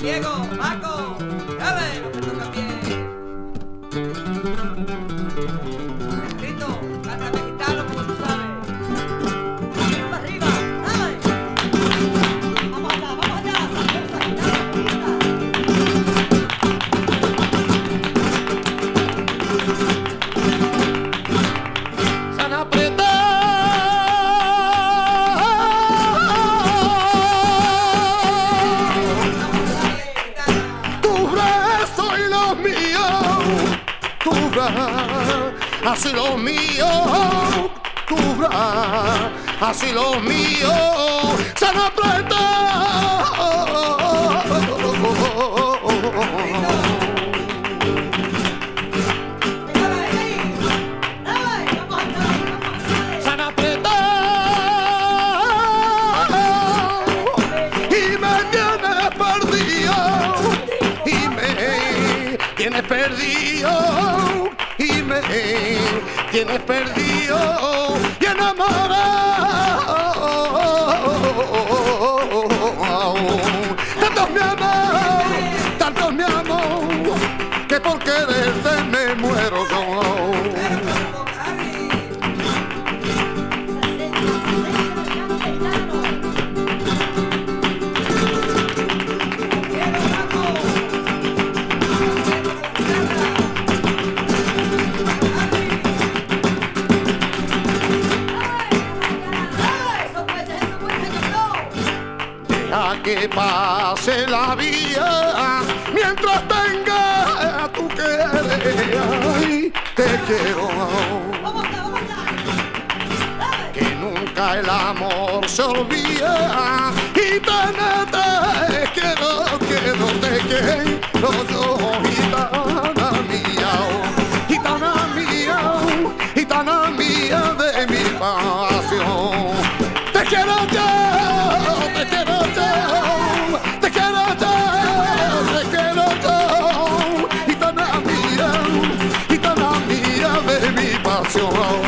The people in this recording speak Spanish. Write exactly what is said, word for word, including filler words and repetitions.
Diego, Paco, dale, no me toca bien. Rito, cántame gitano como tú sabes. Arriba, arriba, dale. Vamos allá, vamos allá, salsa gitana, bonita. San apretar. Así lo mío, tú verás, así lo mío, se me aprieta. Se me aprieta y me tienes perdido, y me tienes perdido. Y me tienes perdido y enamorado. Tanto me amo, tanto me amo, que por quererte me muero yo. Que pase la vida mientras tenga tu querer. Ay, te quiero. Que nunca el amor se olvida y tenerte quiero, quiero, te quiero yo, gitana mía, gitana mía, gitana mía de mi pasión. Te quiero yo. Te quiero yo, te quiero yo, te quiero yo, gitana mía, gitana mía de mi pasión.